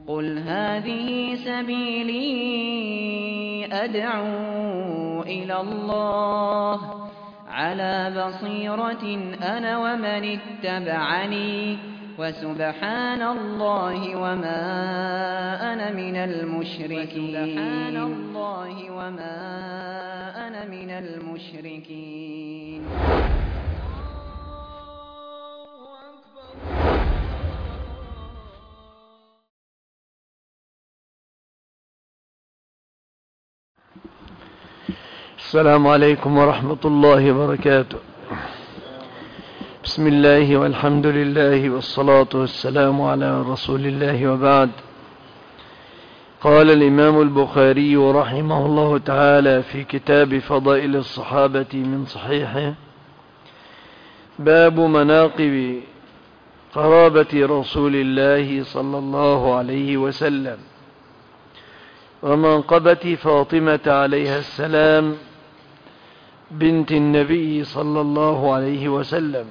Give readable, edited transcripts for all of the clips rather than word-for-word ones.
قُلْ هَٰذِهِ سَبِيلِي أَدْعُو إِلَى اللَّهِ ۚ عَلَىٰ بَصِيرَةٍ أَنَا وَمَنِ اتَّبَعَنِي ۖ وَسُبْحَانَ اللَّهِ وَمَا أَنَا مِنَ الْمُشْرِكِينَ. السلام عليكم ورحمة الله وبركاته. بسم الله والحمد لله والصلاة والسلام على رسول الله، وبعد. قال الإمام البخاري رحمه الله تعالى في كتاب فضائل الصحابة من صحيحه: باب مناقب قرابة رسول الله صلى الله عليه وسلم، ومنقبة فاطمة عليها السلام بنت النبي صلى الله عليه وسلم.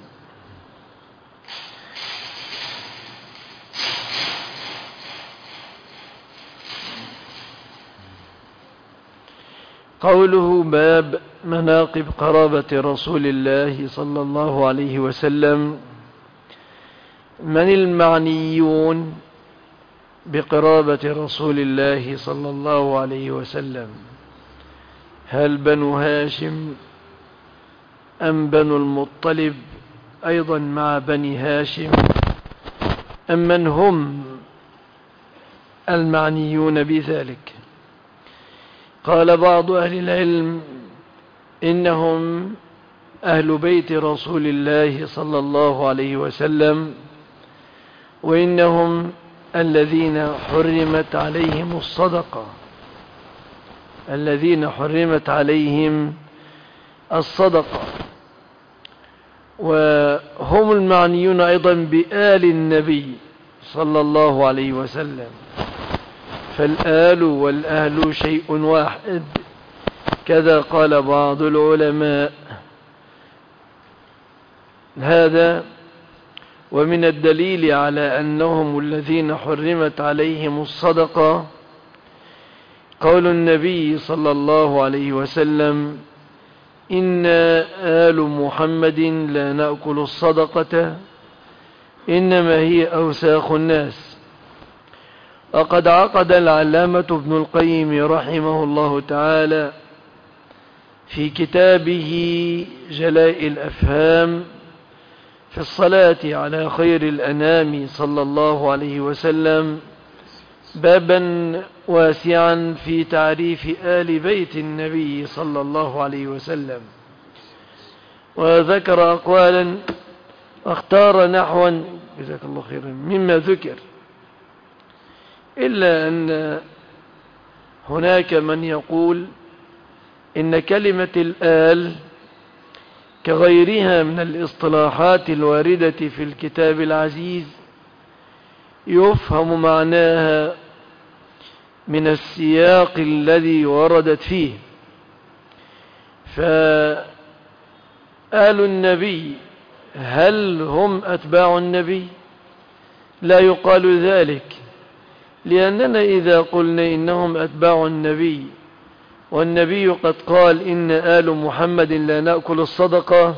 قوله باب مناقب قرابة رسول الله صلى الله عليه وسلم: من المعنيون بقرابة رسول الله صلى الله عليه وسلم؟ هل بنو هاشم أم بنو المطلب أيضا مع بني هاشم، أم من هم المعنيون بذلك؟ قال بعض أهل العلم: إنهم أهل بيت رسول الله صلى الله عليه وسلم، وإنهم الذين حرمت عليهم الصدقة، وهم المعنيون أيضا بآل النبي صلى الله عليه وسلم، فالآل والأهل شيء واحد، كذا قال بعض العلماء. هذا ومن الدليل على أنهم الذين حرمت عليهم الصدقة قول النبي صلى الله عليه وسلم: إنا آل محمد لا نأكل الصدقة، إنما هي أوساخ الناس. وقد عقد العلامة ابن القيم رحمه الله تعالى في كتابه جلاء الأفهام في الصلاة على خير الأنام صلى الله عليه وسلم بابا واسعا في تعريف آل بيت النبي صلى الله عليه وسلم، وذكر أقوالا واختار نحوا جزاك الله خيرا مما ذكر، إلا أن هناك من يقول إن كلمة الآل كغيرها من الاصطلاحات الواردة في الكتاب العزيز يفهم معناها من السياق الذي وردت فيه، فآل النبي هل هم أتباع النبي؟ لا يقال ذلك، لأننا إذا قلنا إنهم أتباع النبي والنبي قد قال: إن آل محمد لا نأكل الصدقة،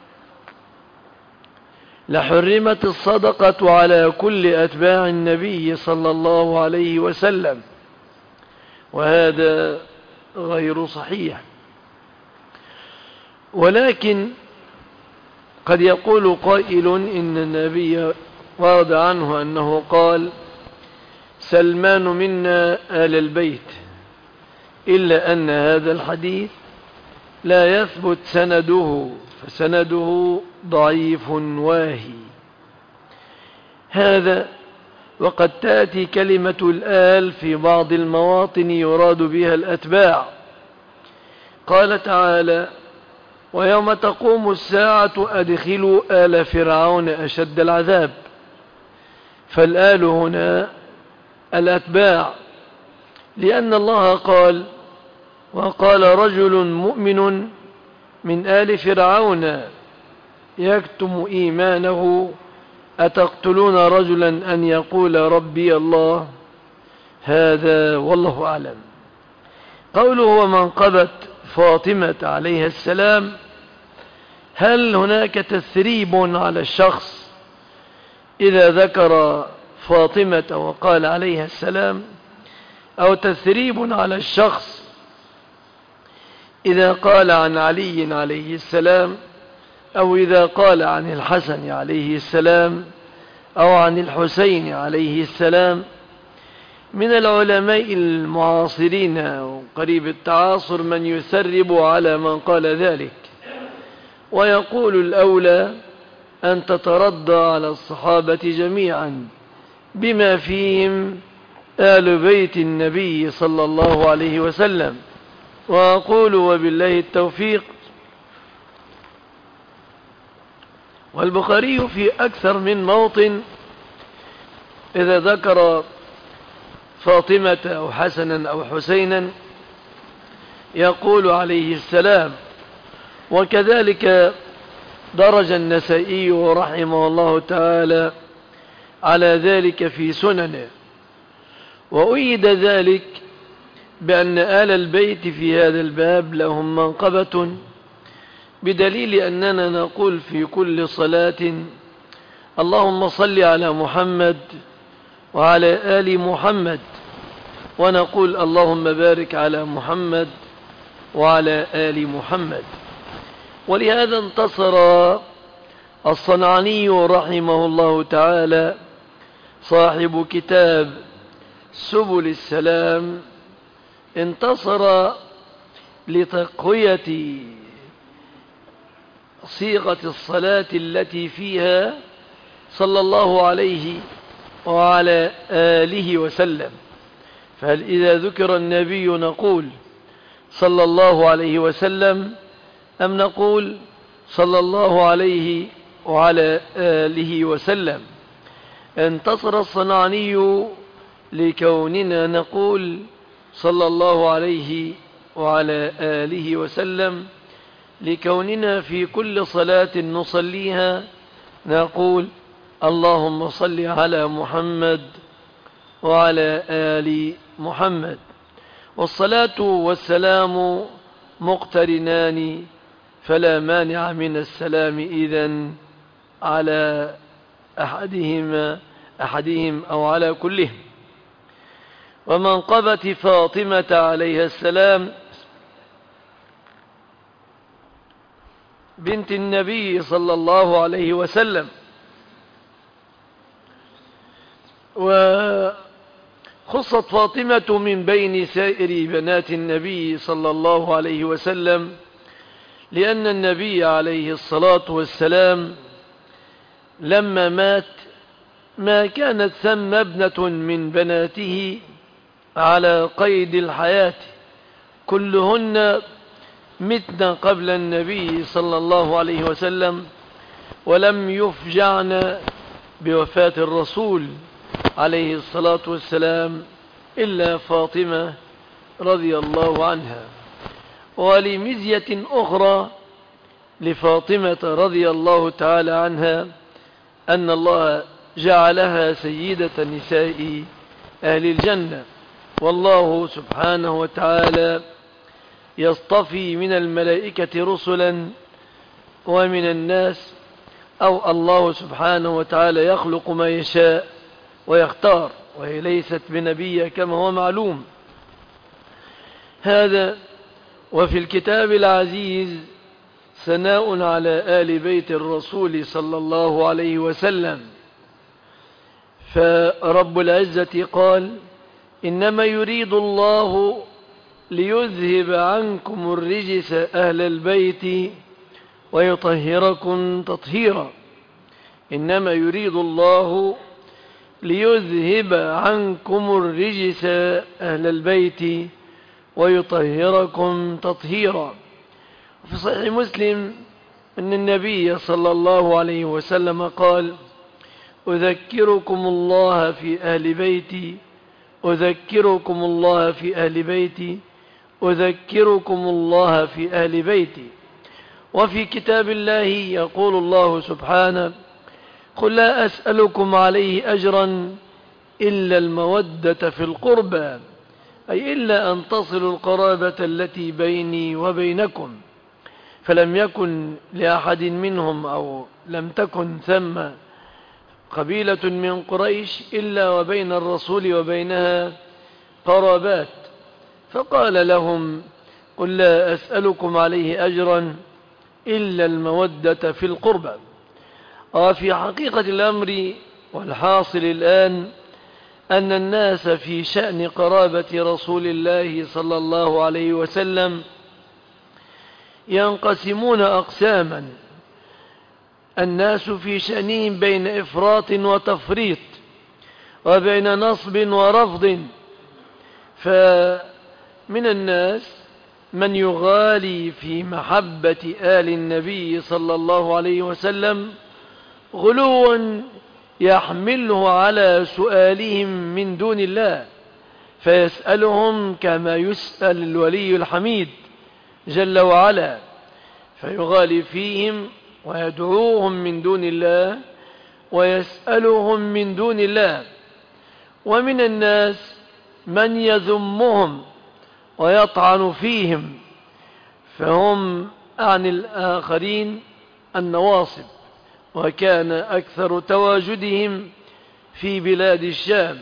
لحرمت الصدقة على كل أتباع النبي صلى الله عليه وسلم، وهذا غير صحيح. ولكن قد يقول قائل إن النبي ورد عنه أنه قال: سلمان منا آل البيت، إلا أن هذا الحديث لا يثبت سنده، فسنده ضعيف واهي. هذا وقد تأتي كلمة الآل في بعض المواطن يراد بها الأتباع. قال تعالى: ويوم تقوم الساعة أدخلوا آل فرعون أشد العذاب، فالآل هنا الأتباع، لأن الله قال: وقال رجل مؤمن من آل فرعون يكتم إيمانه أتقتلون رجلا أن يقول ربي الله هذا والله أعلم. قوله ومنقبة فاطمة عليها السلام، هل هناك تثريب على الشخص إذا ذكر فاطمة وقال عليها السلام، أو تثريب على الشخص إذا قال عن علي عليه السلام، أو إذا قال عن الحسن عليه السلام، أو عن الحسين عليه السلام؟ من العلماء المعاصرين وقريب التعاصر من يثرب على من قال ذلك، ويقول الأولى أن تترضى على الصحابة جميعا بما فيهم آل بيت النبي صلى الله عليه وسلم. وأقول وبالله التوفيق. والبخاري في أكثر من موطن إذا ذكر فاطمة أو حسنا أو حسينا يقول عليه السلام. وكذلك درج النسائي رحمه الله تعالى على ذلك في سننه، وأيد ذلك بأن آل البيت في هذا الباب لهم منقبة، بدليل أننا نقول في كل صلاة اللهم صل على محمد وعلى آل محمد، ونقول اللهم بارك على محمد وعلى آل محمد. ولهذا انتصر الصنعاني رحمه الله تعالى صاحب كتاب سبل السلام، انتصر لتقوية صيغة الصلاة التي فيها صلى الله عليه وعلى آله وسلم. فهل إذا ذكر النبي نقول صلى الله عليه وسلم، أم نقول صلى الله عليه وعلى آله وسلم؟ انتصر الصنعاني لكوننا نقول صلى الله عليه وعلى آله وسلم، لكوننا في كل صلاة نصليها نقول اللهم صل على محمد وعلى آل محمد. والصلاة والسلام مقترنان، فلا مانع من السلام إذن على أحدهم أو على كلهم. ومنقبة فاطمة عليها السلام بنت النبي صلى الله عليه وسلم، وخصت فاطمة من بين سائر بنات النبي صلى الله عليه وسلم، لأن النبي عليه الصلاة والسلام لما مات ما كانت ثم ابنة من بناته على قيد الحياة، كلهن متن قبل النبي صلى الله عليه وسلم، ولم يفجعن بوفاة الرسول عليه الصلاة والسلام إلا فاطمة رضي الله عنها. ولمزية أخرى لفاطمة رضي الله تعالى عنها أن الله جعلها سيدة نساء أهل الجنة، والله سبحانه وتعالى يصطفي من الملائكة رسلا ومن الناس، أو الله سبحانه وتعالى يخلق ما يشاء ويختار، وهي ليست بنبية كما هو معلوم. هذا وفي الكتاب العزيز ثناء على آل بيت الرسول صلى الله عليه وسلم، فرب العزة قال إنما يريد الله ليذهب عنكم الرجس أهل البيت ويطهركم تطهيرا. إنما يريد الله ليذهب عنكم الرجس أهل البيت ويطهركم تطهيرا. في صحيح مسلم أن النبي صلى الله عليه وسلم قال أذكركم الله في أهل بيتي، أذكركم الله في أهل بيتي، أذكركم الله في أهل بيتي. وفي كتاب الله يقول الله سبحانه قل لا أسألكم عليه أجرا إلا المودة في القربى، أي إلا أن تصلوا القرابة التي بيني وبينكم. فلم يكن لأحد منهم أو لم تكن ثم قبيلة من قريش إلا وبين الرسول وبينها قرابات، فقال لهم: قل لا أسألكم عليه أجرا إلا المودة في القربى. وفي حقيقة الأمر والحاصل الآن أن الناس في شأن قرابة رسول الله صلى الله عليه وسلم ينقسمون أقساما. الناس في شأنهم بين إفراط وتفريط، وبين نصب ورفض. فمن الناس من يغالي في محبة آل النبي صلى الله عليه وسلم غلوا يحمله على سؤالهم من دون الله، فيسألهم كما يسأل الولي الحميد جل وعلا، فيغالي فيهم ويدعوهم من دون الله ويسألهم من دون الله. ومن الناس من يذمهم ويطعن فيهم، فهم عن الآخرين النواصب، وكان أكثر تواجدهم في بلاد الشام.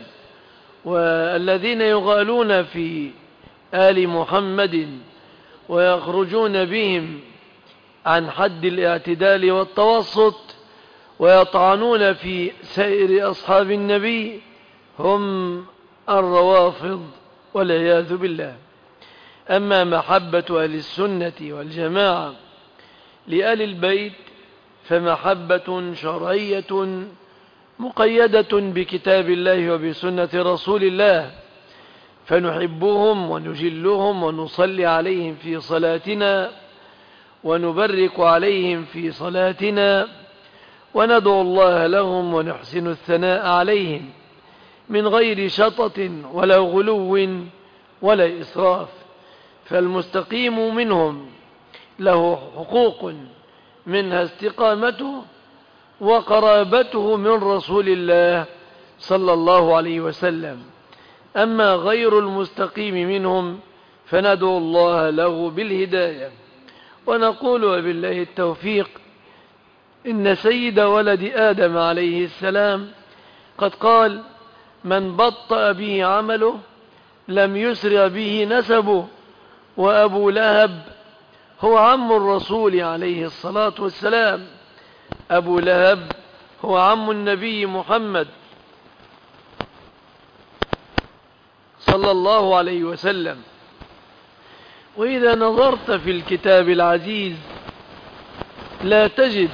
والذين يغالون في آل محمد ويخرجون بهم عن حد الاعتدال والتوسط ويطعنون في سائر أصحاب النبي هم الروافض والعياذ بالله. أما محبة أهل السنة والجماعة لآل البيت فمحبة شرعية مقيدة بكتاب الله وبسنة رسول الله، فنحبهم ونجلهم ونصلي عليهم في صلاتنا ونبرك عليهم في صلاتنا وندعو الله لهم ونحسن الثناء عليهم من غير شطط ولا غلو ولا إسراف. فالمستقيم منهم له حقوق، منها استقامته وقرابته من رسول الله صلى الله عليه وسلم. أما غير المستقيم منهم فندعو الله له بالهداية، ونقول وبالله التوفيق إن سيد ولد آدم عليه السلام قد قال: من بطأ به عمله لم يسرع به نسبه. وأبو لهب هو عم الرسول عليه الصلاة والسلام، أبو لهب هو عم النبي محمد صلى الله عليه وسلم. وإذا نظرت في الكتاب العزيز لا تجد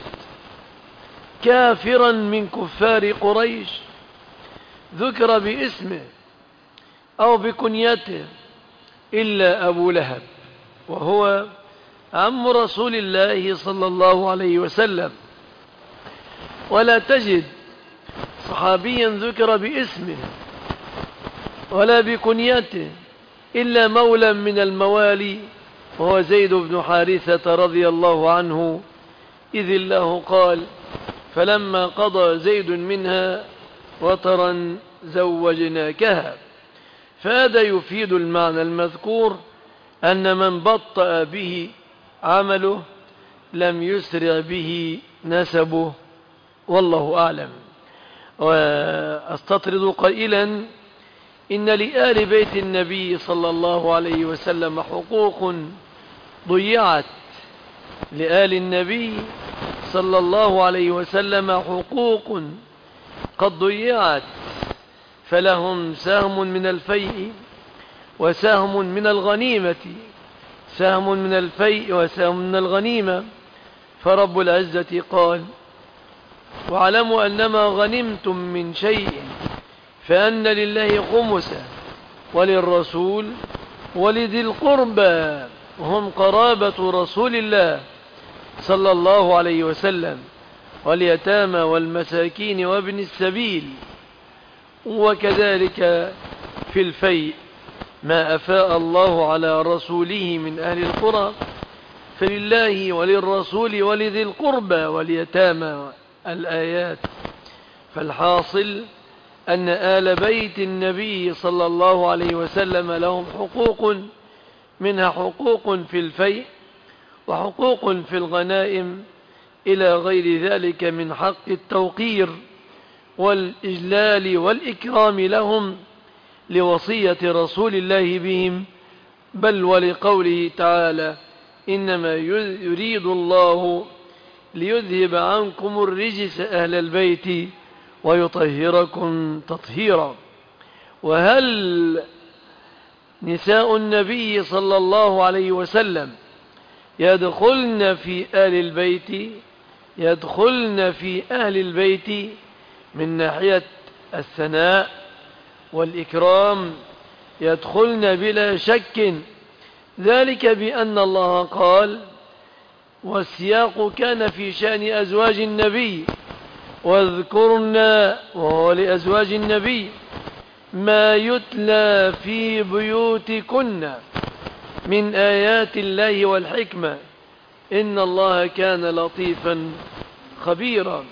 كافرا من كفار قريش ذكر باسمه أو بكنيته إلا أبو لهب، وهو عم رسول الله صلى الله عليه وسلم. ولا تجد صحابيا ذكر باسمه ولا بكنيته إلا مولى من الموالي، وهو زيد بن حارثة رضي الله عنه، إذ الله قال: فلما قضى زيد منها وطرا زوجناكها. فهذا يفيد المعنى المذكور أن من بطأ به عمله لم يسرع به نسبه، والله أعلم. وأستطرد قائلا: إن لآل بيت النبي صلى الله عليه وسلم حقوق ضيعت، لآل النبي صلى الله عليه وسلم حقوق قد ضيعت، فلهم سهم من الفيء وسهم من الغنيمة، سهم من الفيء وسهم من الغنيمة. فرب العزة قال: واعلموا أنما غنمتم من شيء فأن لله خمسه وللرسول ولذي القربى، هم قرابة رسول الله صلى الله عليه وسلم، واليتامى والمساكين وابن السبيل. وكذلك في الفيء ما أفاء الله على رسوله من أهل القرى فلله وللرسول ولذي القربى واليتامى الآيات. فالحاصل أن آل بيت النبي صلى الله عليه وسلم لهم حقوق، منها حقوق في الفيء وحقوق في الغنائم إلى غير ذلك من حق التوقير والإجلال والإكرام لهم لوصية رسول الله بهم، بل ولقوله تعالى: إنما يريد الله ليذهب عنكم الرجس أهل البيت ويطهركم تطهيرا. وهل نساء النبي صلى الله عليه وسلم يدخلن في آل البيت؟ يدخلن في أهل البيت من ناحية الثناء والإكرام، يدخلن بلا شك، ذلك بأن الله قال، والسياق كان في شأن أزواج النبي: واذكرن، وهو لأزواج النبي، ما يتلى في بيوتكن من آيات الله والحكمة إن الله كان لطيفا خبيرا.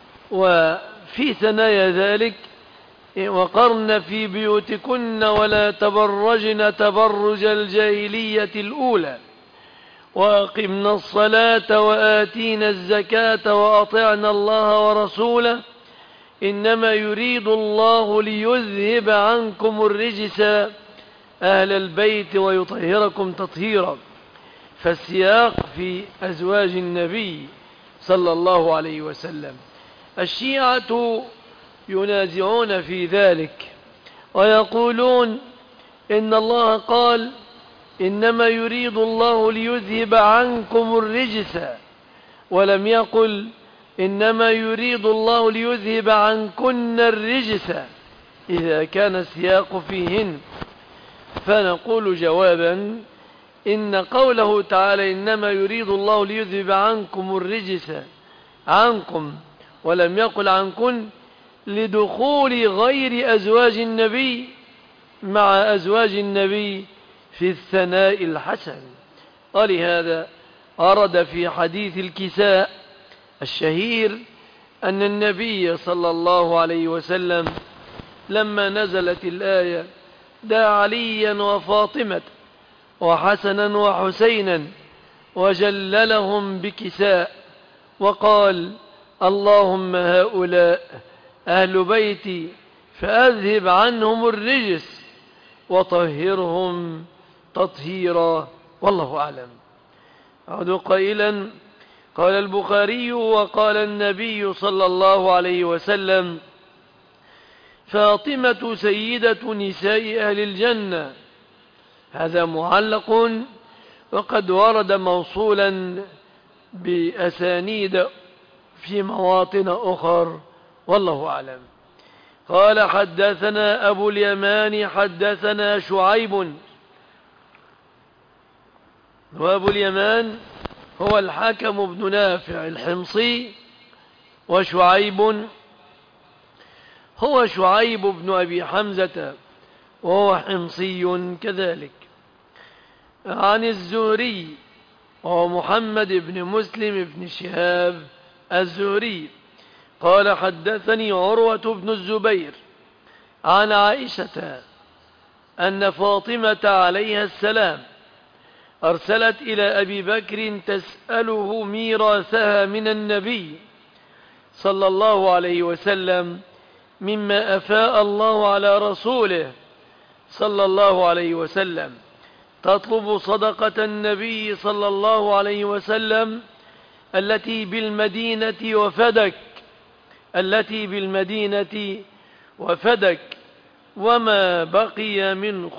وفي ثنايا ذلك: وقرن في بيوتكن ولا تبرجن تبرج الجاهلية الأولى وأقمنا الصلاة وآتينا الزكاة وأطعنا الله ورسوله إنما يريد الله ليذهب عنكم الرجس أهل البيت ويطهركم تطهيرا. فالسياق في أزواج النبي صلى الله عليه وسلم. الشيعة ينازعون في ذلك ويقولون إن الله قال: إنما يريد الله ليذهب عنكم الرجس، ولم يقل إنما يريد الله ليذهب عنكن الرجس إذا كان السياق فيهن. فنقول جوابا: إن قوله تعالى إنما يريد الله ليذهب عنكم الرجس عنكم ولم يقل عنكن لدخول غير أزواج النبي مع أزواج النبي في الثناء الحسن. ولهذا ورد في حديث الكساء الشهير أن النبي صلى الله عليه وسلم لما نزلت الآية دعا عليا وفاطمة وحسنا وحسينا وجللهم بكساء وقال: اللهم هؤلاء أهل بيتي فأذهب عنهم الرجس وطهرهم تطهيرا. والله أعلم. أعود قائلا: قال البخاري: وقال النبي صلى الله عليه وسلم: فاطمة سيدة نساء أهل الجنة. هذا معلق، وقد ورد موصولا بأسانيد في مواطن أخر، والله أعلم. قال: حدثنا أبو اليمان حدثنا شعيب. وأبو اليمان هو الحكم بن نافع الحمصي، وشعيب هو شعيب بن أبي حمزة وهو حمصي كذلك. عن الزهري وهو محمد بن مسلم بن شهاب الزهري قال: حدثني عروة بن الزبير عن عائشة أن فاطمة عليها السلام أرسلت إلى أبي بكر تسأله ميراثها من النبي صلى الله عليه وسلم مما أفاء الله على رسوله صلى الله عليه وسلم، تطلب صدقة النبي صلى الله عليه وسلم التي بالمدينة وفدك وما بقي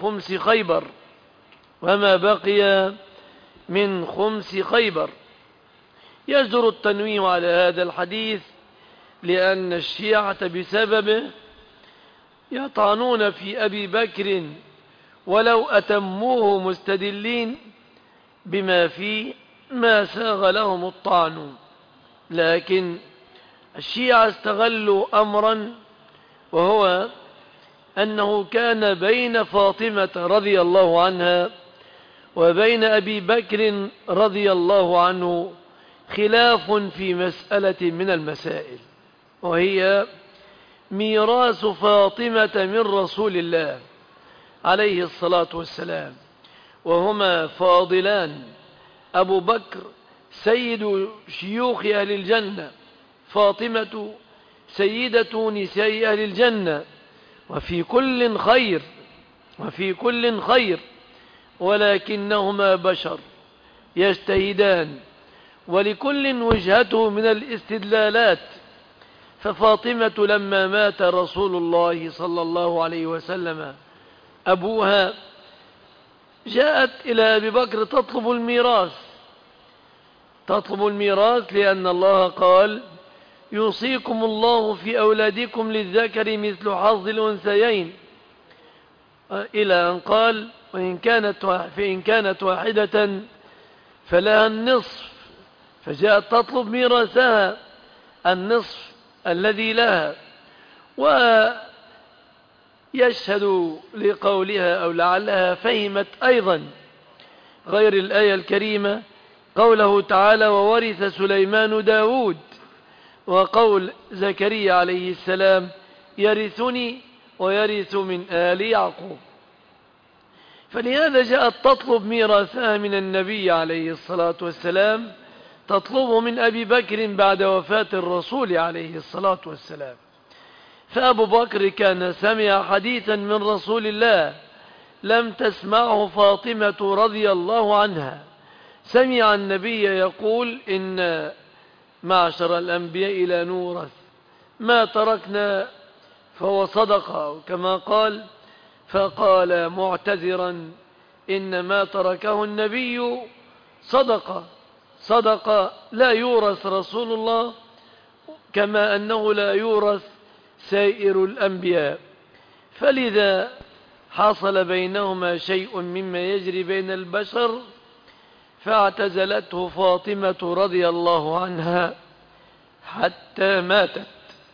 من خمس خيبر. يجدر التنويه على هذا الحديث لأن الشيعة بسببه يطعنون في أبي بكر ولو أتموه مستدلين بما فيه ما ساغ لهم الطعن، لكن الشيعة استغلوا أمرا، وهو أنه كان بين فاطمة رضي الله عنها وبين أبي بكر رضي الله عنه خلاف في مسألة من المسائل، وهي ميراث فاطمة من رسول الله عليه الصلاة والسلام، وهما فاضلان. أبو بكر سيد شيوخ أهل الجنة، فاطمة سيدة نساء أهل الجنة، وفي كل خير، ولكنهما بشر يجتهدان، ولكل وجهته من الاستدلالات. ففاطمة لما مات رسول الله صلى الله عليه وسلم أبوها جاءت إلى أبي بكر تطلب الميراث، لأن الله قال: يوصيكم الله في أولادكم للذكر مثل حظ الأنثيين، إلى أن قال: فإن كانت واحدة فلها النصف. فجاءت تطلب ميراثها، النصف الذي لها. ويشهد لقولها أو لعلها فهمت أيضا غير الآية الكريمة قوله تعالى: وورث سليمان داود، وقول زكريا عليه السلام: يرثني ويرث من آل يعقوب. فلهذا جاءت تطلب ميراثها من النبي عليه الصلاة والسلام، تطلبه من أبي بكر بعد وفاة الرسول عليه الصلاة والسلام. فأبو بكر كان سمع حديثا من رسول الله لم تسمعه فاطمة رضي الله عنها. سمع النبي يقول: إن معشر الأنبياء لا نورث ما تركنا، فهو صدقة كما قال. فقال معتذرا: إن ما تركه النبي صدقة لا يورث رسول الله، كما أنه لا يورث سائر الأنبياء. فلذا حصل بينهما شيء مما يجري بين البشر، فاعتزلته فاطمة رضي الله عنها حتى ماتت.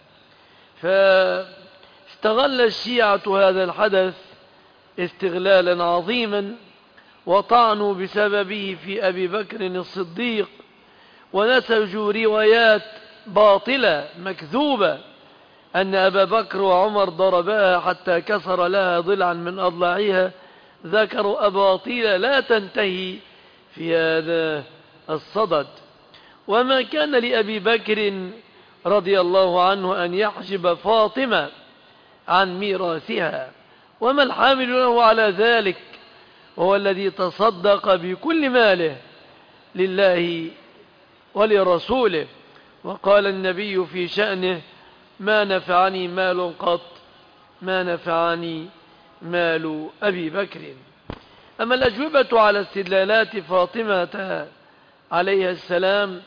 فاستغل الشيعة هذا الحدث استغلالا عظيما، وطعنوا بسببه في أبي بكر الصديق، ونسجوا روايات باطلة مكذوبة أن أبا بكر وعمر ضرباها حتى كسر لها ضلعا من أضلاعها. ذكروا أباطيل لا تنتهي في هذا الصدد. وما كان لأبي بكر رضي الله عنه أن يحجب فاطمة عن ميراثها، وما الحامل له على ذلك؟ وهو الذي تصدق بكل ماله لله ولرسوله. وقال النبي في شأنه: ما نفعني مال قط، ما نفعني مال أبي بكر. أما الأجوبة على استدلالات فاطمة عليها السلام،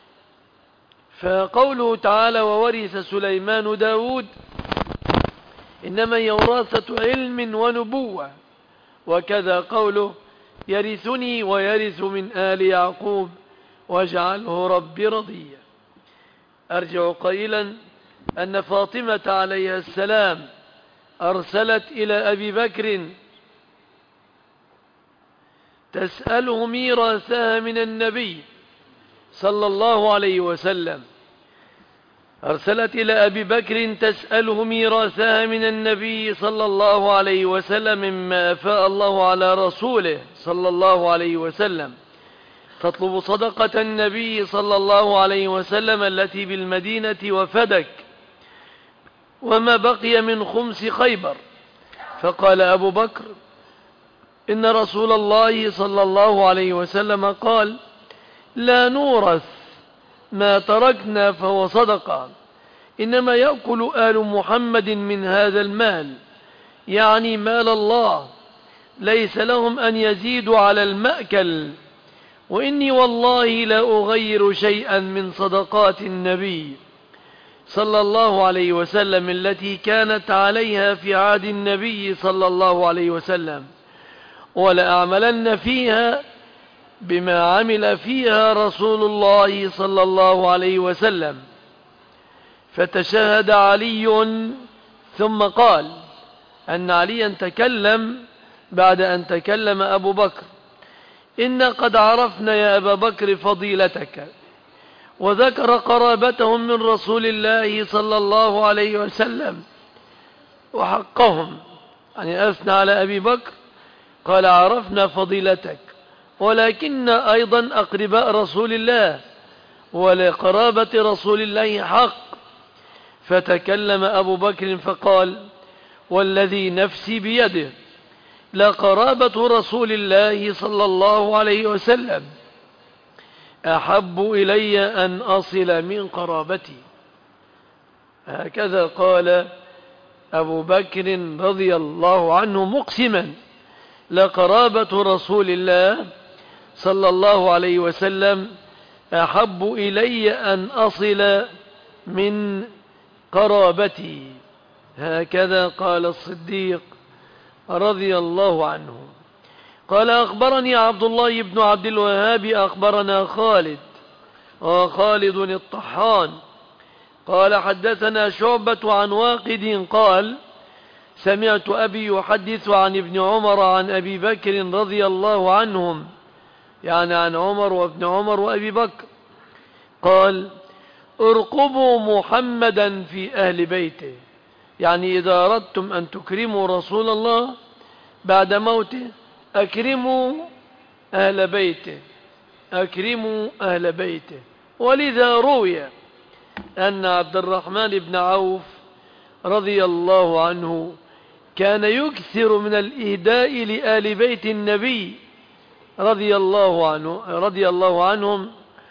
فقوله تعالى: وورث سليمان داود، إنما هي وراثة علم ونبوة. وكذا قوله: يرثني ويرث من آل يعقوب واجعله ربي رضيا. أرجع قائلا أن فاطمة عليها السلام أرسلت إلى أبي بكر تسأله ميراثها من النبي صلى الله عليه وسلم. أرسلت إلى أبي بكر تسأله ميراثها من النبي صلى الله عليه وسلم مما أفاء الله على رسوله صلى الله عليه وسلم، تطلب صدقة النبي صلى الله عليه وسلم التي بالمدينة وفدك، وما بقي من خمس خيبر. فقال أبو بكر: إن رسول الله صلى الله عليه وسلم قال: لا نورث ما تركنا فهو صدقة، إنما يأكل آل محمد من هذا المال، يعني مال الله، ليس لهم أن يزيدوا على المأكل. وإني والله لا أغير شيئا من صدقات النبي صلى الله عليه وسلم التي كانت عليها في عهد النبي صلى الله عليه وسلم، ولأعملن فيها بما عمل فيها رسول الله صلى الله عليه وسلم. فتشهد علي ثم قال أن عليا تكلم بعد أن تكلم أبو بكر: إن قد عرفنا يا أبا بكر فضيلتك، وذكر قرابتهم من رسول الله صلى الله عليه وسلم وحقهم، يعني أثنى على أبي بكر، قال عرفنا فضيلتك ولكن أيضا أقرباء رسول الله ولقرابة رسول الله حق. فتكلم أبو بكر فقال والذي نفسي بيده لقرابة رسول الله صلى الله عليه وسلم أحب إلي أن أصل من قرابتي. هكذا قال أبو بكر رضي الله عنه مقسما لقرابة رسول الله صلى الله عليه وسلم أحب إلي أن أصل من قرابتي. هكذا قال الصديق رضي الله عنه. قال أخبرني عبد الله بن عبد الوهاب أخبرنا خالد الطحان قال حدثنا شعبة عن واقد قال سمعت أبي يحدث عن ابن عمر عن أبي بكر رضي الله عنهم، يعني عن عمر وابن عمر وأبي بكر، قال ارقبوا محمدا في أهل بيته، يعني إذا أردتم أن تكرموا رسول الله بعد موته أكرموا أهل بيته، أكرموا أهل بيته. ولذا روي أن عبد الرحمن بن عوف رضي الله عنه كان يكثر من الإهداء لآل بيت النبي رضي الله عنهم،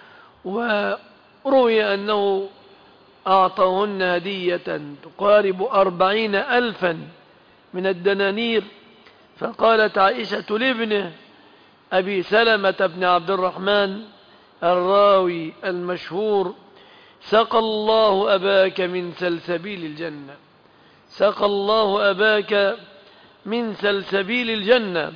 وروي أنه أعطاهن هدية تقارب 40,000 من الدنانير. فقالت عائشة لابنه أبي سلمة بن عبد الرحمن الراوي المشهور سقى الله أباك من سلسبيل الجنة، سقى الله أباك من سلسبيل الجنة.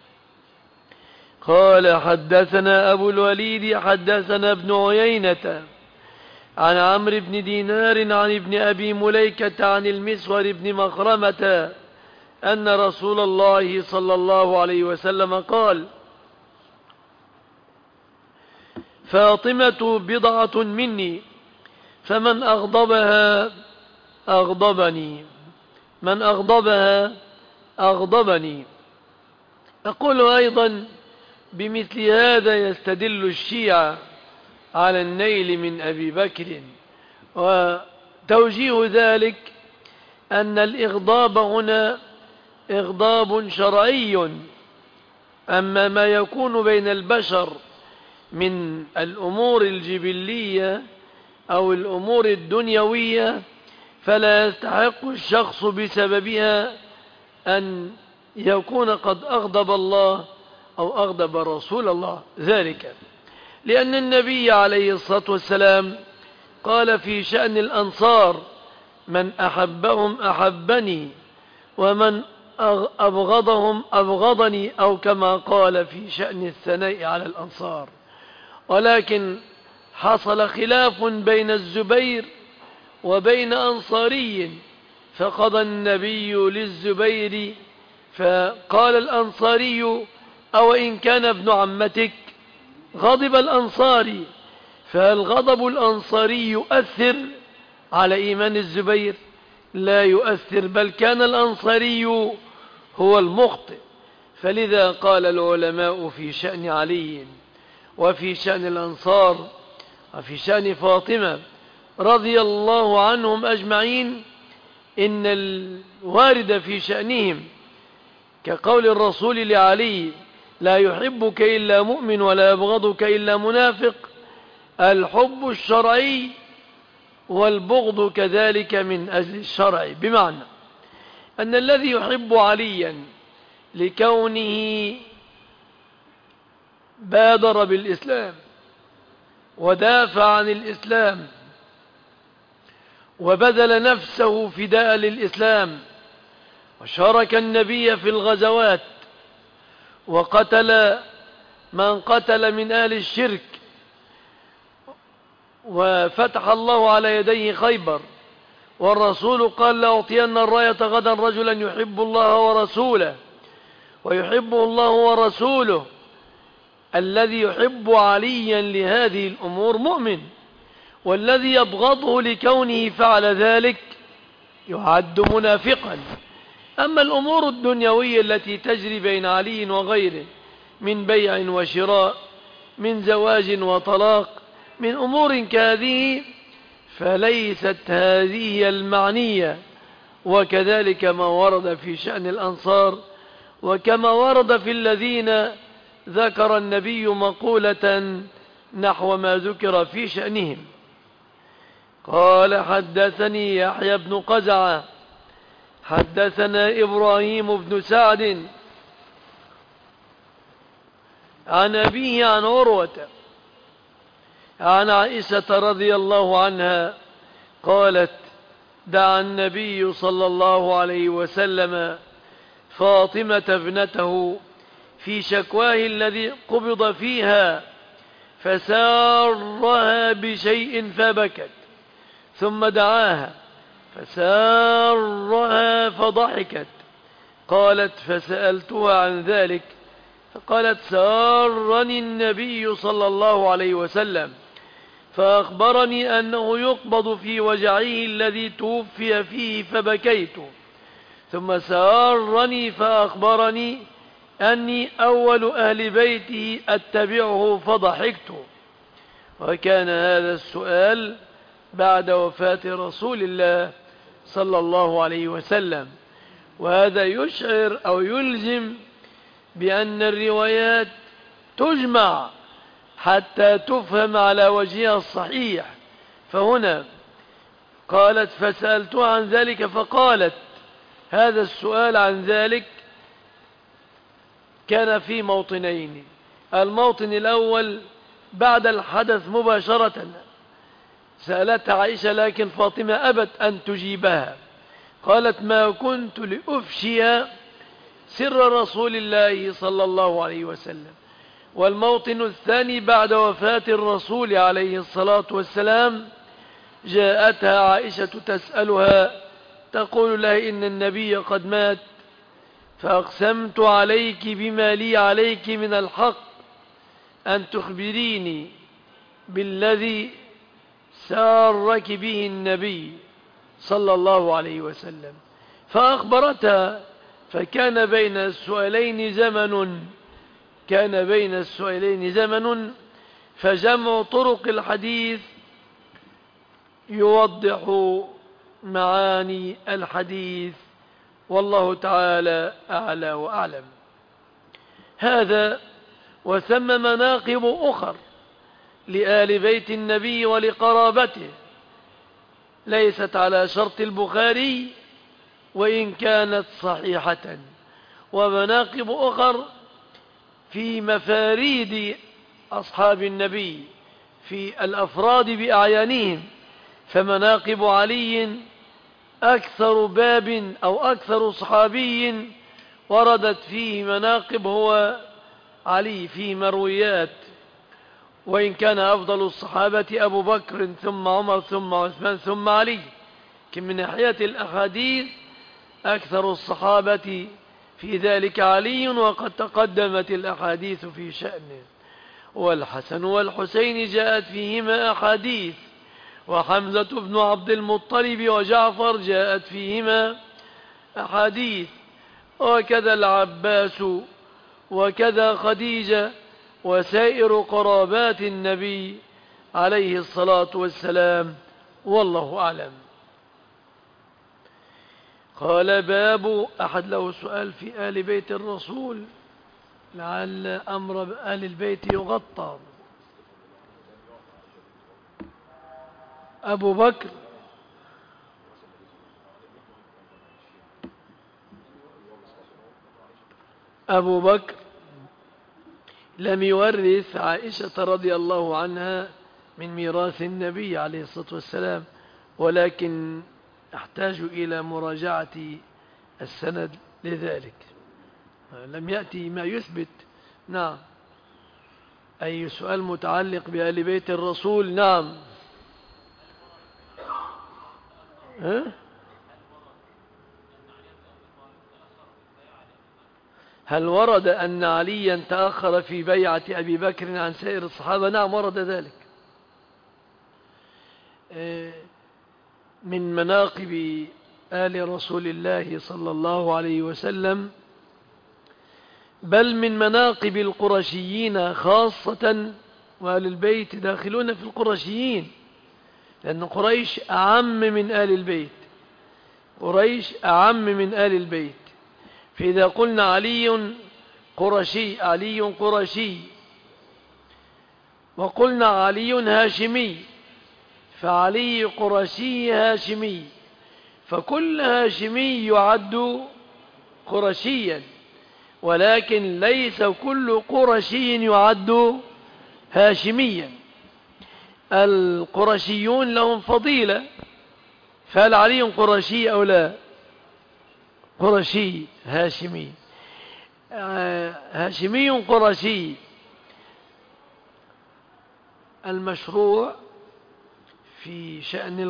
قال حدثنا أبو الوليد حدثنا ابن عيينة عن عمرو بن دينار عن ابن أبي مليكة عن المسور بن مخرمة أن رسول الله صلى الله عليه وسلم قال فاطمة بضعة مني فمن أغضبها أغضبني، من أغضبها أغضبني. أقول أيضا بمثل هذا يستدل الشيعة على النيل من أبي بكر، وتوجيه ذلك أن الإغضاب هنا إغضاب شرعي، أما ما يكون بين البشر من الأمور الجبلية أو الأمور الدنيوية فلا يستحق الشخص بسببها أن يكون قد أغضب الله أو أغضب رسول الله، ذلك لأن النبي عليه الصلاة والسلام قال في شأن الأنصار من أحبهم أحبني ومن أبغضهم أبغضني، أو كما قال في شأن الثناء على الأنصار. ولكن حصل خلاف بين الزبير وبين أنصاري فقضى النبي للزبير فقال الأنصاري أو إن كان ابن عمتك، غضب الأنصاري، فهل غضب الأنصاري يؤثر على إيمان الزبير؟ لا يؤثر، بل كان الأنصاري هو المخطئ. فلذا قال العلماء في شأن علي وفي شأن الأنصار وفي شأن فاطمة رضي الله عنهم أجمعين إن الوارد في شأنهم كقول الرسول لعلي لا يحبك إلا مؤمن ولا يبغضك إلا منافق، الحب الشرعي والبغض كذلك من أجل الشرع، بمعنى أن الذي يحب عليا لكونه بادر بالإسلام ودافع عن الإسلام وبذل نفسه فداء للإسلام وشارك النبي في الغزوات وقتل من قتل من أهل الشرك وفتح الله على يديه خيبر، والرسول قال لأعطين الراية غدا رجلا يحب الله ورسوله ويحبه الله ورسوله. الذي يحب عليا لهذه الأمور مؤمن والذي يبغضه لكونه فعل ذلك يعد منافقا. أما الأمور الدنيوية التي تجري بين علي وغيره من بيع وشراء، من زواج وطلاق، من أمور كهذه، فليست هذه المعنية. وكذلك ما ورد في شأن الأنصار، وكما ورد في الذين ذكر النبي مقولة نحو ما ذكر في شأنهم. قال حدثني يحيى بن قزعة حدثنا إبراهيم بن سعد عن أبيه عن عروة عن عائشة رضي الله عنها قالت: دعا النبي صلى الله عليه وسلم فاطمة ابنته في شكواه الذي قبض فيها، فسارها بشيء فبكت، ثم دعاها فسارها فضحكت. قالت: فسألتها عن ذلك فقالت: سارني النبي صلى الله عليه وسلم فأخبرني أنه يقبض في وجعه الذي توفي فيه فبكيت، ثم سارني فأخبرني أني أول أهل بيته أتبعه فضحكت. وكان هذا السؤال بعد وفاة رسول الله صلى الله عليه وسلم. وهذا يشعر أو يلزم بأن الروايات تجمع حتى تفهم على وجهها الصحيح. فهنا قالت: فسألتها عن ذلك فقالت. هذا السؤال عن ذلك كان في موطنين. الموطن الأول بعد الحدث مباشرة، سألتها عائشة لكن فاطمة أبت أن تجيبها، قالت: ما كنت لأفشي سر رسول الله صلى الله عليه وسلم. والموطن الثاني بعد وفاة الرسول عليه الصلاة والسلام، جاءتها عائشة تسألها تقول لها: إن النبي قد مات، فأقسمت عليك بما لي عليك من الحق أن تخبريني بالذي سارك به النبي صلى الله عليه وسلم. فأخبرتها، فكان بين السؤالين زمن، فجمع طرق الحديث يوضح معاني الحديث، والله تعالى أعلى وأعلم. هذا وثم مناقب أخر لآل بيت النبي ولقرابته ليست على شرط البخاري وإن كانت صحيحة، ومناقب أخر في مفاريد أصحاب النبي في الأفراد بأعيانهم. فمناقب علي أكثر باب أو أكثر صحابي وردت فيه مناقب هو علي، فيه مرويات، وإن كان أفضل الصحابة أبو بكر ثم عمر ثم عثمان ثم علي، لكن من ناحية الأحاديث أكثر الصحابة في ذلك علي، وقد تقدمت الأحاديث في شأنه. والحسن والحسين جاءت فيهما أحاديث، وحمزة بن عبد المطلب وجعفر جاءت فيهما أحاديث، وكذا العباس وكذا خديجة وسائر قرابات النبي عليه الصلاة والسلام، والله أعلم. قال: باب أحد له سؤال في آل بيت الرسول، لعل أمر آل البيت يغطى. أبو بكر لم يورث عائشة رضي الله عنها من ميراث النبي عليه الصلاة والسلام، ولكن أحتاج إلى مراجعة السند لذلك، لم يأتي ما يثبت. نعم. أي سؤال متعلق بآل بيت الرسول؟ نعم. هل ورد أن عليا تأخر في بيعة أبي بكر عن سائر الصحابة؟ نعم، ورد ذلك. من مناقب آل رسول الله صلى الله عليه وسلم، بل من مناقب القرشيين خاصة، وآل البيت داخلون في القرشيين، لأن قريش أعم من آل البيت، قريش أعم من آل البيت. فإذا قلنا علي قرشي، علي قرشي، وقلنا علي هاشمي، فعلي قرشي هاشمي، فكل هاشمي يعد قرشيا، ولكن ليس كل قرشي يعد هاشميا. القرشيون لهم فضيلة، فهل علي قرشي أو لا؟ قرشي هاشمي، هاشمي قرشي. المشروع في شأن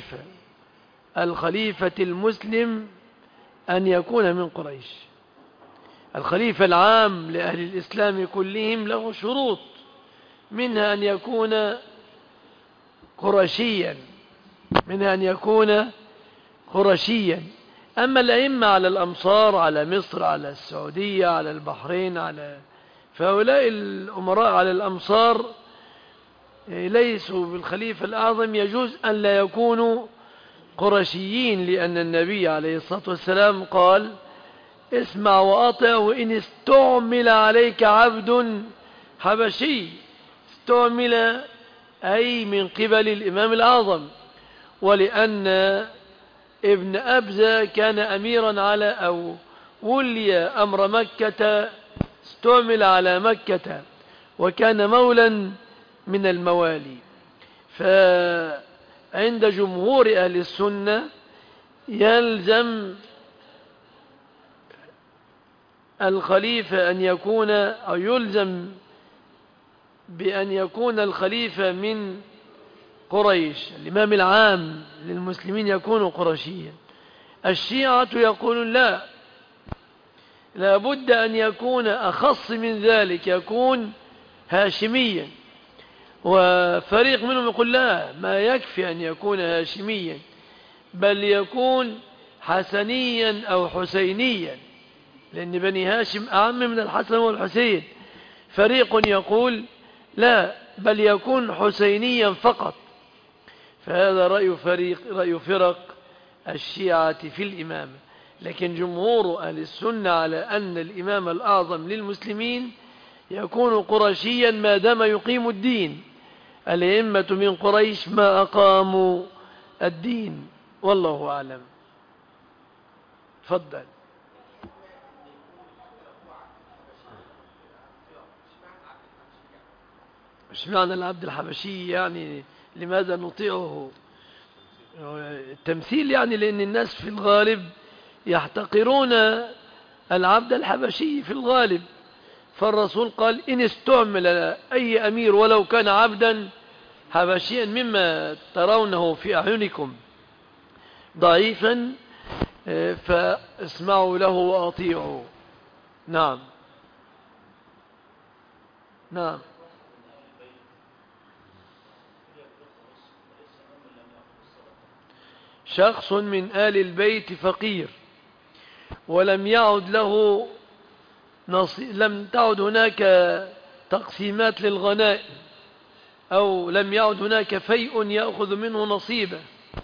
الخليفة المسلم أن يكون من قريش. الخليفة العام لأهل الإسلام كلهم له شروط، منها أن يكون قرشيا، منها أن يكون قرشيا. أما الأئمة على الأمصار، على مصر، على السعودية، على البحرين، فهؤلاء الأمراء على الأمصار ليسوا بالخليفة الأعظم، يجوز أن لا يكونوا قرشيين، لأن النبي عليه الصلاة والسلام قال: اسمع وأطع وإن استعمل عليك عبد حبشي. استعمل أي من قبل الإمام الأعظم، ولأن ابن أبزة كان أميرا على، أو ولي أمر مكة، استعمل على مكة، وكان مولا من الموالي. فعند جمهور أهل السنة يلزم الخليفة أن يكون، أو يلزم بأن يكون الخليفة من قريش، الإمام العام للمسلمين يكون قرشيا. الشيعة يقولون لا بد أن يكون أخص من ذلك، يكون هاشميا. وفريق منهم يقول لا، ما يكفي أن يكون هاشميا، بل يكون حسنيا أو حسينيا، لأن بني هاشم أعم من الحسن والحسين. فريق يقول لا، بل يكون حسينيا فقط. فهذا رأي فرق الشيعة في الإمامة. لكن جمهور أهل السنة على أن الإمام الأعظم للمسلمين يكون قرشيا ما دام يقيم الدين. الأئمة من قريش ما أقاموا الدين، والله أعلم. تفضل. مش معنى العبد الحبشي يعني لماذا نطيعه؟ التمثيل يعني، لأن الناس في الغالب يحتقرون العبد الحبشي في الغالب. فالرسول قال: إن استعمل أي أمير ولو كان عبدا حبشيا مما ترونه في أعينكم ضعيفا فاسمعوا له وأطيعوا. نعم نعم. شخص من آل البيت فقير ولم يعد له لم تعد هناك تقسيمات للغنائم، أو لم يعد هناك فيء يأخذ منه نصيبه،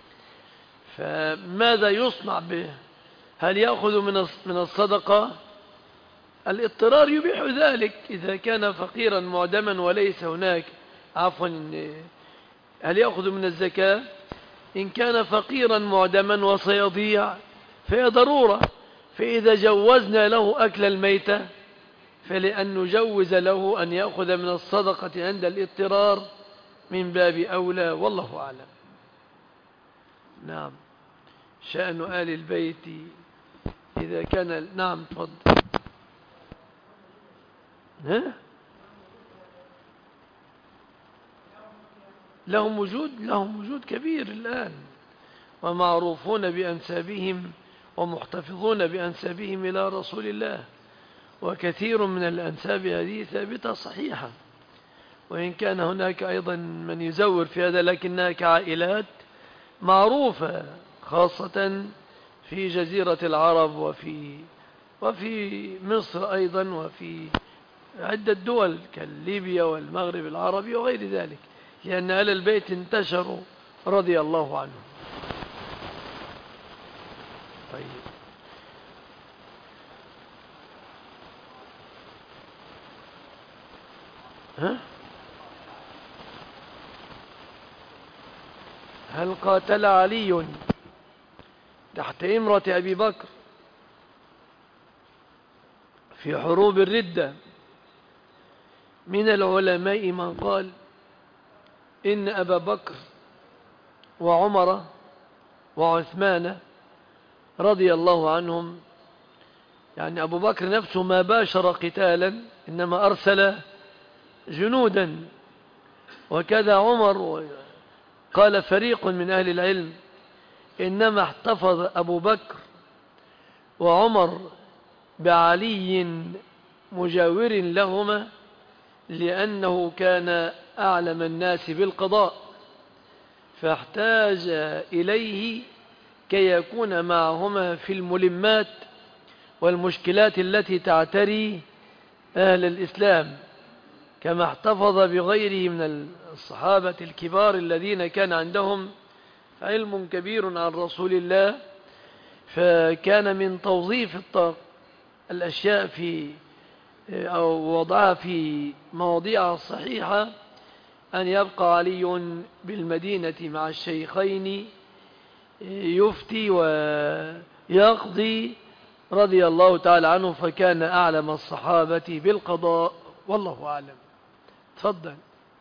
فماذا يصنع به؟ هل يأخذ من الصدقة؟ الاضطرار يبيح ذلك إذا كان فقيرا معدما وليس هناك، عفوا، هل يأخذ من الزكاة؟ إن كان فقيرا معدما وسيضيع فهي ضرورة. فإذا جوزنا له أكل الميتة فلأن نجوز له أن يأخذ من الصدقة عند الاضطرار من باب أولى، والله أعلم. نعم. شأن آل البيت إذا كان، نعم تفضل. لهم وجود كبير الآن، ومعروفون بأنسابهم ومحتفظون بأنسابهم إلى رسول الله، وكثير من الأنساب هذه ثابتة صحيحة، وإن كان هناك أيضا من يزور في هذا، لكنها كعائلات معروفة خاصة في جزيرة العرب وفي مصر أيضا، وفي عدة دول كليبيا والمغرب العربي وغير ذلك، لأن أهل البيت انتشروا رضي الله عنهم. طيب، هل قاتل علي تحت إمرة أبي بكر في حروب الردة؟ من العلماء من قال إن أبا بكر وعمر وعثمان رضي الله عنهم، يعني أبو بكر نفسه ما باشر قتالا، إنما أرسل جنودا، وكذا عمر. قال فريق من أهل العلم إنما احتفظ أبو بكر وعمر بعلي مجاور لهما لأنه كان أعلم الناس بالقضاء، فاحتاج إليه كي يكون معهما في الملمات والمشكلات التي تعتري أهل الإسلام، كما احتفظ بغيره من الصحابة الكبار الذين كان عندهم علم كبير عن رسول الله، فكان من توظيف الأشياء أو وضعها في مواضيعها الصحيحة أن يبقى علي بالمدينة مع الشيخين يفتي ويقضي رضي الله تعالى عنه، فكان أعلم الصحابة بالقضاء، والله أعلم. تفضل.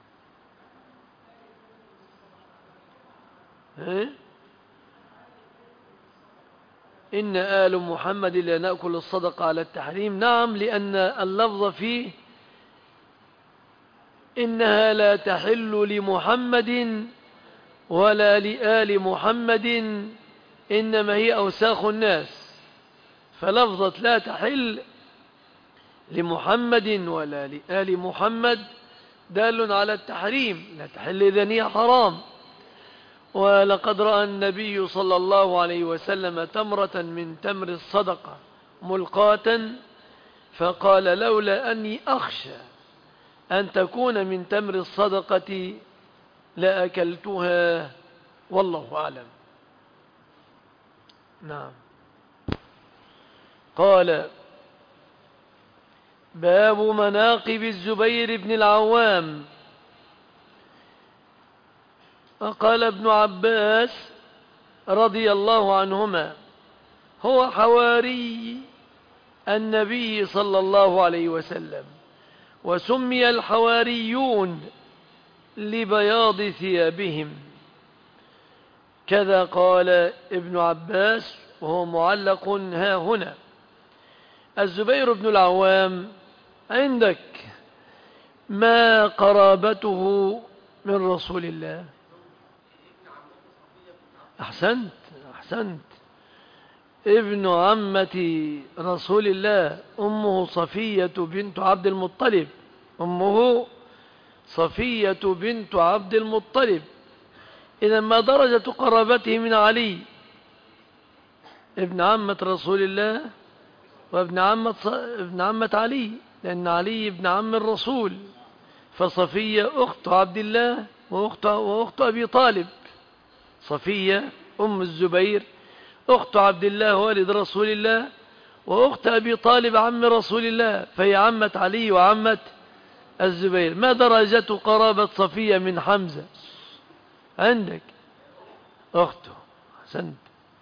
إن آل محمد لا نأكل الصدقة على التحريم. نعم، لأن اللفظ فيه إنها لا تحل لمحمد ولا لآل محمد، إنما هي أوساخ الناس، فلفظة لا تحل لمحمد ولا لآل محمد دال على التحريم، لا تحل إذن هي حرام. ولقد رأى النبي صلى الله عليه وسلم تمرة من تمر الصدقة ملقاة فقال لولا أني أخشى أن تكون من تمر الصدقة لأكلتها، والله أعلم. نعم. قال باب مناقب الزبير بن العوام. قال ابن عباس رضي الله عنهما هو حواري النبي صلى الله عليه وسلم، وسمي الحواريون لبياض ثيابهم، كذا قال ابن عباس وهو معلق ها هنا. الزبير بن العوام عندك ما قرابته من رسول الله؟ أحسنت، ابن عمة رسول الله، أمه صفية بنت عبد المطلب، إذا ما درجة قرابته من علي ابن عمة رسول الله وابن عمة علي، لأن علي ابن عم الرسول، فصفية أخت عبد الله وأخت أبي طالب. صفية أم الزبير أخت عبد الله والد رسول الله، وأخت أبي طالب عم رسول الله، فهي عمة علي وعمة الزبير. ما درجة قرابة صفية من حمزة؟ عندك أخته. أحسنت.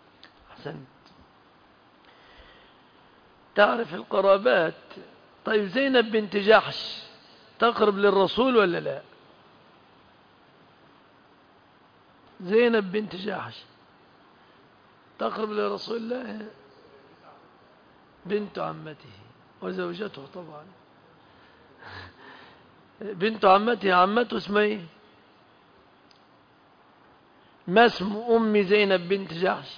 تعرف القرابات. طيب زينب بنت جحش تقرب للرسول ولا لا؟ زينب بنت جحش تقرب لرسول الله، بنت عمته وزوجته طبعا. بنت عمته، عمته اسمها ايه؟ ما اسم أم زينب بنت جحش؟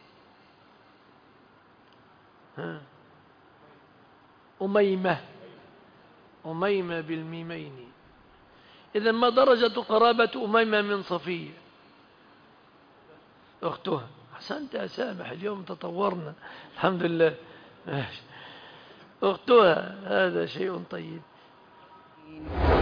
أميمة بالميمين. إذا ما درجة قرابة أميمة من صفية؟ أختها. أحسنت يا سامح، اليوم تطورنا الحمد لله. ماشي. أختها، هذا شيء طيب.